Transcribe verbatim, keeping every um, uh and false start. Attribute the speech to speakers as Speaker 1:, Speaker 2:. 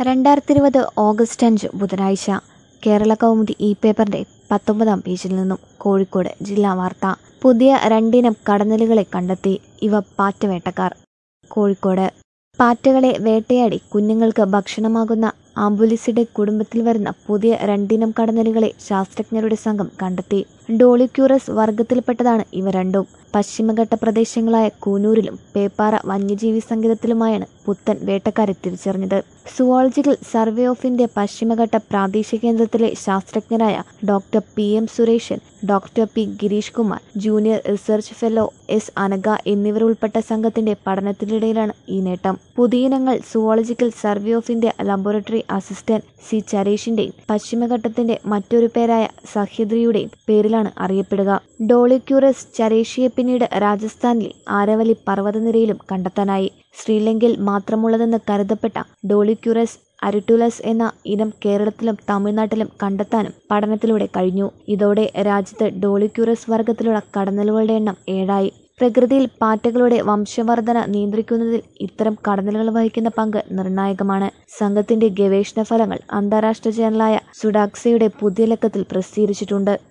Speaker 1: രണ്ടായിരത്തി ഇരുപത് ഓഗസ്റ്റ് അഞ്ച് ബുധനാഴ്ച കേരള കൗമുദി ഇ പേപ്പറിന്റെ പത്തൊമ്പതാം പേജിൽ നിന്നും കോഴിക്കോട് ജില്ലാ വാർത്ത. പുതിയ രണ്ടിനം കടന്നലുകളെ കണ്ടെത്തി. ഇവ പാറ്റവേട്ടക്കാർ. കോഴിക്കോട് പാറ്റകളെ വേട്ടയാടി കുഞ്ഞുങ്ങൾക്ക് ഭക്ഷണമാകുന്ന ആംബുലിസിഡെ കുടുംബത്തിൽ വരുന്ന പുതിയ രണ്ടിനം കടന്നലുകളെ ശാസ്ത്രജ്ഞരുടെ സംഘം കണ്ടെത്തി. ഡോളിക്യൂറസ് വർഗത്തിൽപ്പെട്ടതാണ് ഇവ രണ്ടും. പശ്ചിമഘട്ട പ്രദേശങ്ങളായ കൂനൂരിലും പേപ്പാറ വന്യജീവി സങ്കേതത്തിലുമായാണ് പുത്തൻ വേട്ടക്കാരെ തിരിച്ചറിഞ്ഞത്. സുവോളജിക്കൽ സർവേ ഓഫ് ഇന്ത്യ പശ്ചിമഘട്ട പ്രാദേശിക കേന്ദ്രത്തിലെ ശാസ്ത്രജ്ഞരായ doctor P M Sureshan, doctor P Girish Kumar, junior research fellow S Anagha എന്നിവരുൾപ്പെട്ട സംഘത്തിന്റെ പഠനത്തിനിടയിലാണ് ഈ നേട്ടം. പുതിയിനങ്ങൾ zoological survey of India laboratory assistant C ചരേഷിന്റെയും പശ്ചിമഘട്ടത്തിന്റെ മറ്റൊരു പേരായ സഹ്യദ്രിയുടെയും പേരിലാണ് അറിയപ്പെടുക. ഡോളിക്യൂറസ് ചരേഷിയെ പിന്നീട് രാജസ്ഥാനിലെ ആരവലി പർവ്വതനിരയിലും കണ്ടെത്താനായി. ശ്രീലങ്കയിൽ മാത്രമുള്ളതെന്ന് കരുതപ്പെട്ട ഡോളിക്യൂറസ് അരിറ്റുലസ് എന്ന ഇനം കേരളത്തിലും തമിഴ്നാട്ടിലും കണ്ടെത്താനും പഠനത്തിലൂടെ കഴിഞ്ഞു. ഇതോടെ രാജ്യത്ത് ഡോളിക്യൂറസ് വർഗത്തിലുള്ള കടന്നലുകളുടെ എണ്ണം ഏഴായി. പ്രകൃതിയിൽ പാറ്റകളുടെ വംശവർധന നിയന്ത്രിക്കുന്നതിൽ ഇത്തരം കടന്നലുകൾ വഹിക്കുന്ന പങ്ക് നിർണായകമാണ്. സംഘത്തിന്റെ ഗവേഷണ ഫലങ്ങൾ അന്താരാഷ്ട്ര ജേർണലായ സുഡാക്സയുടെ പുതിയ ലക്കത്തിൽ പ്രസിദ്ധീകരിച്ചിട്ടുണ്ട്.